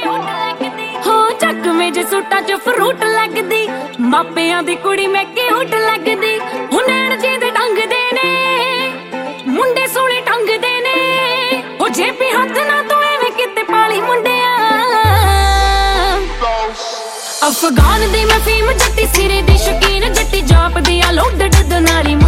ਹੋ ਚੱਕਵੇਂ ਜੇ ਸੂਟਾਂ 'ਚ ਫਰੂਟ ਲੱਗਦੀ, ਮਾਪਿਆਂ ਦੀ ਕੁੜੀ ਮੈਂ ਕਿਊਟ ਲੱਗਦੀ। ਹੁਣ ਨੈਣ ਜੀ ਦੇ ਟੰਗਦੇ ਨੇ, ਮੁੰਡੇ ਸੋਹਣੇ ਟੰਗਦੇ ਨੇ। ਉਹ ਜੇਬੀ ਹੱਥ ਨਾ ਤੂੰ ਐਵੇਂ ਕਿਤੇ ਪਾਲੀ ਮੁੰਡਿਆ। ਅਫਗਾਨ ਦੀ ਮੈਂ ਫੀਮ, ਜੱਟੀ ਸਿਰੇ ਦੀ ਸ਼ੌਕੀਨ, ਜੱਟੀ ਜਾਪਦੀ ਆ ਲੋਡਡ ਦਨਾਰੀ।